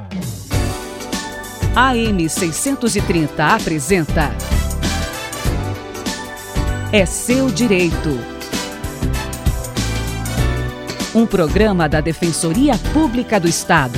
AM 630 apresenta É Seu Direito. Um programa da Defensoria Pública do Estado.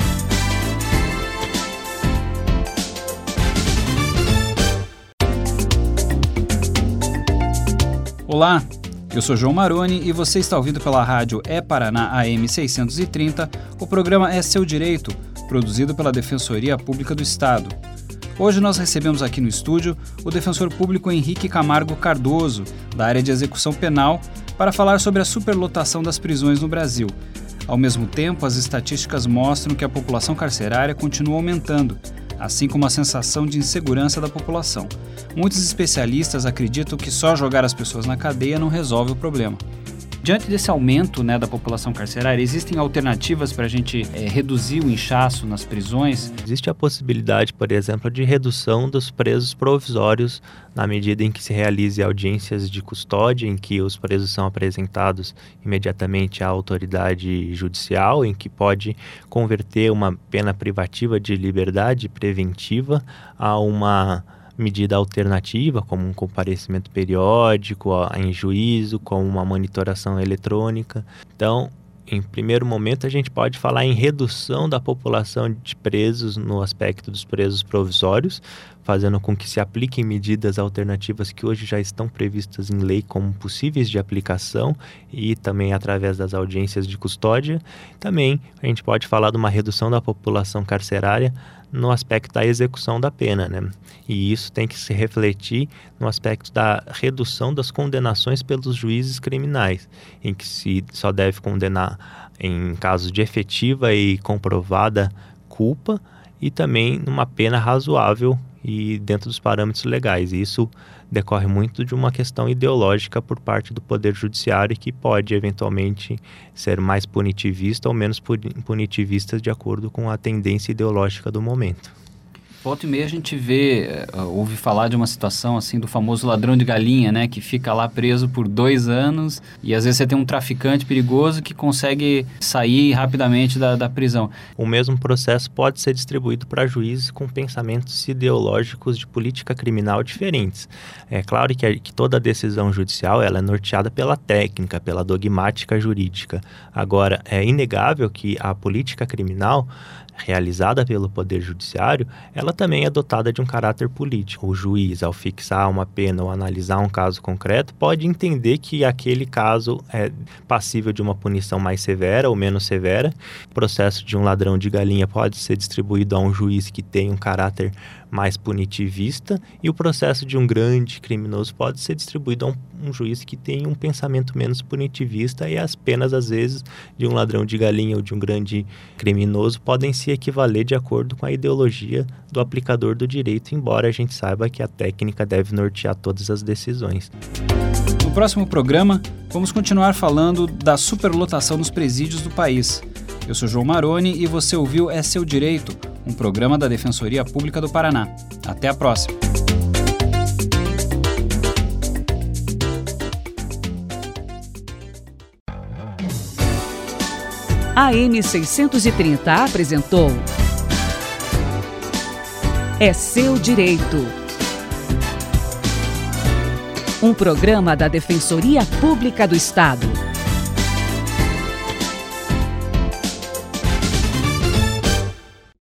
Olá, eu sou João Maroni e você está ouvindo pela rádio E-Paraná AM 630 o programa É Seu Direito, produzido pela Defensoria Pública do Estado. Hoje nós recebemos aqui no estúdio o defensor público Henrique Camargo Cardoso, da área de execução penal, para falar sobre a superlotação das prisões no Brasil. Ao mesmo tempo, as estatísticas mostram que a população carcerária continua aumentando, assim como a sensação de insegurança da população. Muitos especialistas acreditam que só jogar as pessoas na cadeia não resolve o problema. Diante desse aumento, da população carcerária, existem alternativas para a gente reduzir o inchaço nas prisões? Existe a possibilidade, por exemplo, de redução dos presos provisórios na medida em que se realize audiências de custódia, em que os presos são apresentados imediatamente à autoridade judicial, em que pode converter uma pena privativa de liberdade preventiva a uma medida alternativa, como um comparecimento periódico em juízo, como uma monitoração eletrônica. Então, em primeiro momento, a gente pode falar em redução da população de presos no aspecto dos presos provisórios, fazendo com que se apliquem medidas alternativas que hoje já estão previstas em lei como possíveis de aplicação e também através das audiências de custódia. Também a gente pode falar de uma redução da população carcerária no aspecto da execução da pena, E isso tem que se refletir no aspecto da redução das condenações pelos juízes criminais, em que se só deve condenar em casos de efetiva e comprovada culpa e também numa pena razoável e dentro dos parâmetros legais. E isso decorre muito de uma questão ideológica por parte do Poder Judiciário que pode, eventualmente, ser mais punitivista ou menos punitivista de acordo com a tendência ideológica do momento. Volta e meia a gente ouve falar de uma situação assim do famoso ladrão de galinha, que fica lá preso por 2 anos e às vezes você tem um traficante perigoso que consegue sair rapidamente da prisão. O mesmo processo pode ser distribuído para juízes com pensamentos ideológicos de política criminal diferentes. É claro que toda decisão judicial ela é norteada pela técnica, pela dogmática jurídica. Agora, é inegável que a política criminal realizada pelo Poder Judiciário, ela também é dotada de um caráter político. O juiz, ao fixar uma pena ou analisar um caso concreto, pode entender que aquele caso é passível de uma punição mais severa ou menos severa. O processo de um ladrão de galinha pode ser distribuído a um juiz que tem um caráter mais punitivista e o processo de um grande criminoso pode ser distribuído a um juiz que tem um pensamento menos punitivista e as penas, às vezes, de um ladrão de galinha ou de um grande criminoso podem se equivaler de acordo com a ideologia do aplicador do direito, embora a gente saiba que a técnica deve nortear todas as decisões. No próximo programa, vamos continuar falando da superlotação nos presídios do país. Eu sou João Maroni e você ouviu É Seu Direito, um programa da Defensoria Pública do Paraná. Até a próxima! A AM 630 apresentou É Seu Direito. Um programa da Defensoria Pública do Estado.